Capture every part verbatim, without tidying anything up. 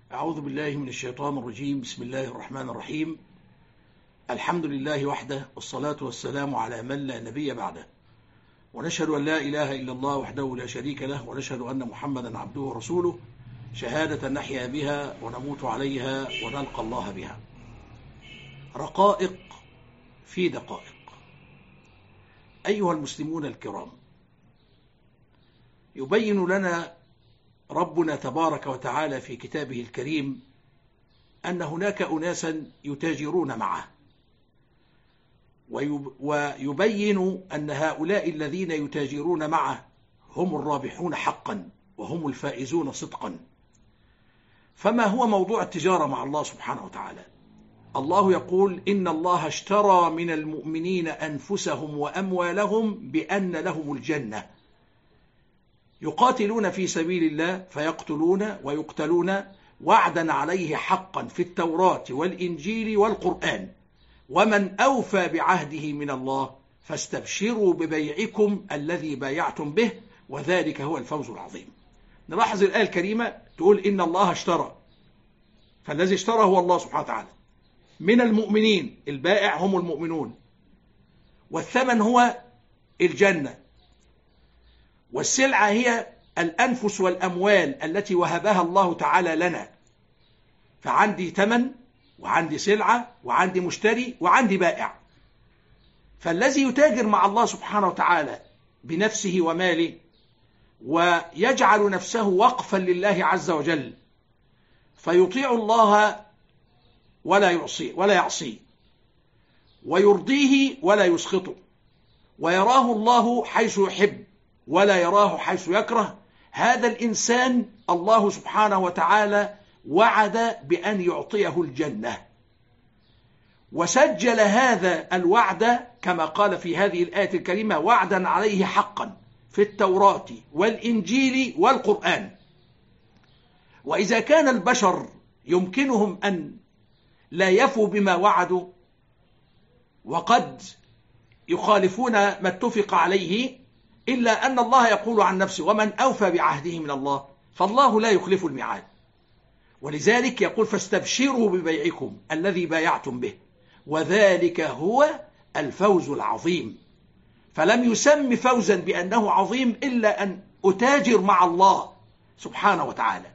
أعوذ بالله من الشيطان الرجيم. بسم الله الرحمن الرحيم. الحمد لله وحده، والصلاة والسلام على من لا نبي بعده، ونشهد أن لا إله إلا الله وحده لا شريك له، ونشهد أن محمدا عبده ورسوله، شهادة نحيا بها ونموت عليها ونلقى الله بها. رقائق في دقائق. أيها المسلمون الكرام، يبين لنا ربنا تبارك وتعالى في كتابه الكريم أن هناك أناسا يتاجرون معه، ويبين أن هؤلاء الذين يتاجرون معه هم الرابحون حقا وهم الفائزون صدقا. فما هو موضوع التجارة مع الله سبحانه وتعالى؟ الله يقول: إن الله اشترى من المؤمنين أنفسهم وأموالهم بأن لهم الجنة، يقاتلون في سبيل الله فيقتلون ويقتلون وعدا عليه حقا في التوراة والإنجيل والقرآن، ومن أوفى بعهده من الله فاستبشروا ببيعكم الذي بايعتم به وذلك هو الفوز العظيم. نلاحظ الآية الكريمة تقول إن الله اشترى، فالذي اشترى هو الله سبحانه وتعالى من المؤمنين، البائع هم المؤمنون، والثمن هو الجنة، والسلعة هي الأنفس والأموال التي وهبها الله تعالى لنا. فعندي ثمن وعندي سلعة وعندي مشتري وعندي بائع. فالذي يتاجر مع الله سبحانه وتعالى بنفسه وماله ويجعل نفسه وقفا لله عز وجل، فيطيع الله ولا يعصي ولا يعصيه، ويرضيه ولا يسخطه، ويراه الله حيث يحب ولا يراه حيث يكره، هذا الإنسان الله سبحانه وتعالى وعد بأن يعطيه الجنة، وسجل هذا الوعد كما قال في هذه الآية الكريمة: وعدا عليه حقا في التوراة والإنجيل والقرآن. وإذا كان البشر يمكنهم أن لا يفوا بما وعدوا وقد يخالفون ما اتفق عليه، إلا أن الله يقول عن نفسه: ومن أوفى بعهده من الله، فالله لا يخلف الميعاد. ولذلك يقول: فاستبشروا ببيعكم الذي بايعتم به وذلك هو الفوز العظيم. فلم يسم فوزا بأنه عظيم إلا أن أتاجر مع الله سبحانه وتعالى.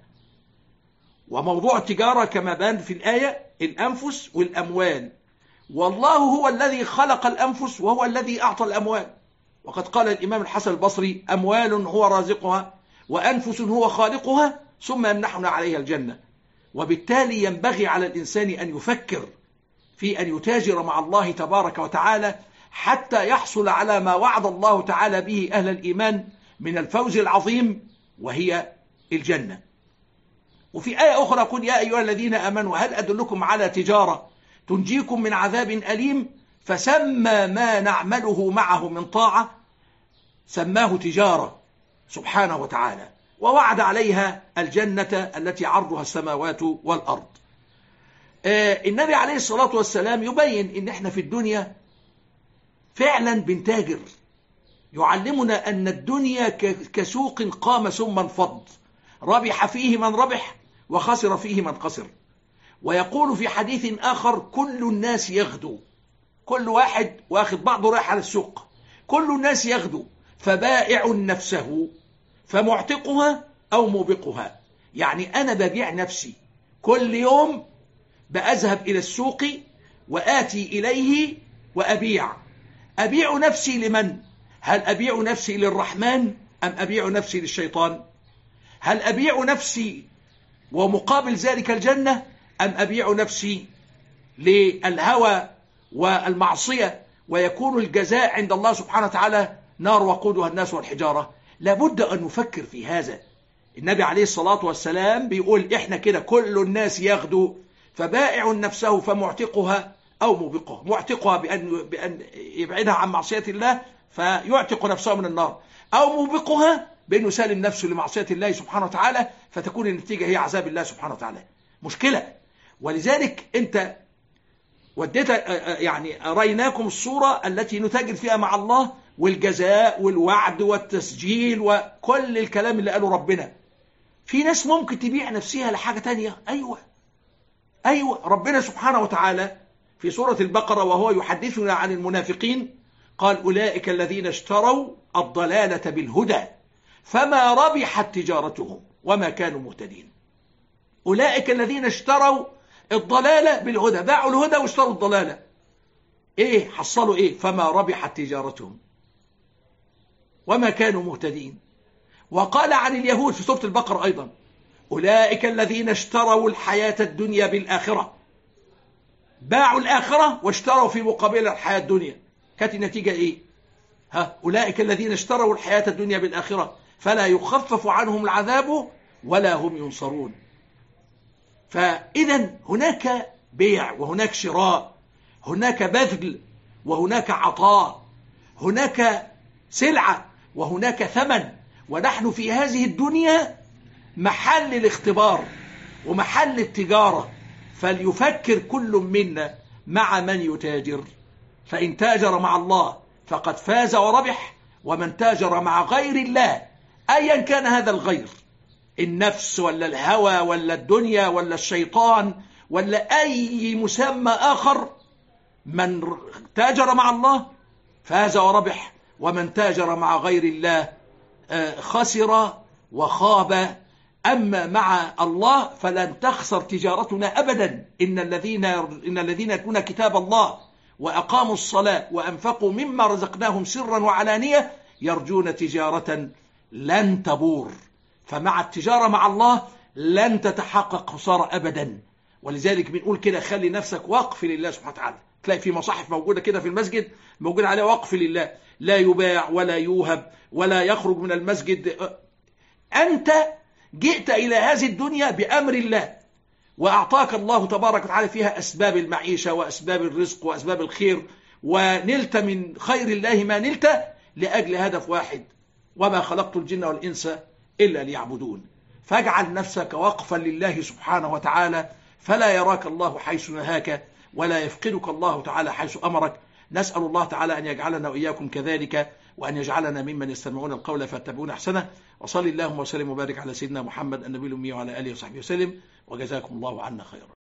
وموضوع التجارة كما بان في الآية الأنفس والأموال، والله هو الذي خلق الأنفس وهو الذي أعطى الأموال. وقد قال الإمام الحسن البصري: أموال هو رازقها وأنفس هو خالقها ثم يمنحنا عليها الجنة. وبالتالي ينبغي على الإنسان أن يفكر في أن يتاجر مع الله تبارك وتعالى حتى يحصل على ما وعد الله تعالى به أهل الإيمان من الفوز العظيم وهي الجنة. وفي آية أخرى يقول: يا أيها الذين آمنوا هل أدلكم على تجارة تنجيكم من عذاب أليم؟ فسمى ما نعمله معه من طاعة سماه تجارة سبحانه وتعالى، ووعد عليها الجنة التي عرضها السماوات والأرض. آه النبي عليه الصلاة والسلام يبين إن إحنا في الدنيا فعلا بنتاجر، يعلمنا أن الدنيا كسوق قام ثم انفض، ربح فيه من ربح وخسر فيه من خسر. ويقول في حديث آخر: كل الناس يغدو، كل واحد واخد بعضه رايح على السوق، كل الناس يغدو، فبائع نفسه فمعتقها أو موبقها. يعني أنا ببيع نفسي كل يوم، بأذهب إلى السوق وآتي إليه وأبيع. أبيع نفسي لمن؟ هل أبيع نفسي للرحمن أم أبيع نفسي للشيطان؟ هل أبيع نفسي ومقابل ذلك الجنة أم أبيع نفسي للهوى والمعصية ويكون الجزاء عند الله سبحانه وتعالى نار وقودها الناس والحجارة؟ لابد أن نفكر في هذا. النبي عليه الصلاة والسلام بيقول: إحنا كده كل الناس يغدو، فبائع نفسه فمعتقها أو موبقها. معتقها بأن, بأن يبعدها عن معصية الله فيعتق نفسه من النار، أو موبقها بأنه سالم نفسه لمعصية الله سبحانه وتعالى فتكون النتيجة هي عذاب الله سبحانه وتعالى. مشكلة. ولذلك أنت وديت يعني رأيناكم الصورة التي نتاجر فيها مع الله، والجزاء والوعد والتسجيل وكل الكلام اللي قاله ربنا. في ناس ممكن تبيع نفسها لحاجة تانية. أيوة أيوة ربنا سبحانه وتعالى في سورة البقرة وهو يحدثنا عن المنافقين قال أولئك الذين اشتروا الضلالة بالهدى فما ربحت تجارتهم وما كانوا مهتدين. أولئك الذين اشتروا الضلالة بالهدى، باعوا الهدى واشتروا الضلالة، إيه حصلوا إيه؟ فما ربحت تجارتهم وما كانوا مهتدين. وقال عن اليهود في سورة البقرة أيضا أولئك الذين اشتروا الحياة الدنيا بالآخرة، باعوا الآخرة واشتروا في مقابل الحياة الدنيا. كانت النتيجة إيه؟ ها أولئك الذين اشتروا الحياة الدنيا بالآخرة فلا يخفف عنهم العذاب ولا هم ينصرون. فإذا هناك بيع وهناك شراء، هناك بذل وهناك عطاء، هناك سلعة وهناك ثمن، ونحن في هذه الدنيا محل الاختبار ومحل التجارة، فليفكر كل منا مع من يتاجر، فإن تاجر مع الله فقد فاز وربح، ومن تاجر مع غير الله أيا كان هذا الغير، النفس ولا الهوى ولا الدنيا ولا الشيطان ولا أي مسمى آخر، من تاجر مع الله فاز وربح، ومن تاجر مع غير الله خسر وخاب. أما مع الله فلن تخسر تجارتنا أبدا. إن الذين إن الذين يتلون كتاب الله وأقاموا الصلاة وأنفقوا مما رزقناهم سرا وعلانية يرجون تجارة لن تبور. فمع التجارة مع الله لن تتحقق خسارة أبدا. ولذلك بنقول كده خلي نفسك وقف لله سبحانه وتعالى. تلاقي في مصاحف موجودة كده في المسجد موجود عليها وقف لله، لا يباع ولا يوهب ولا يخرج من المسجد. أنت جئت إلى هذه الدنيا بأمر الله، وأعطاك الله تبارك وتعالى فيها أسباب المعيشة وأسباب الرزق وأسباب الخير، ونلت من خير الله ما نلت لأجل هدف واحد: وما خلقت الجن والإنس إلا ليعبدون. فاجعل نفسك وقفا لله سبحانه وتعالى، فلا يراك الله حيث نهاك ولا يفقدك الله تعالى حيث أمرك. نسأل الله تعالى أن يجعلنا وإياكم كذلك، وأن يجعلنا ممن يستمعون القول فيتبعون أحسنه. وصلي اللهم وسلم وبارك على سيدنا محمد النبي الأمي وعلى آله وصحبه وسلم، وجزاكم الله عنا خيرا.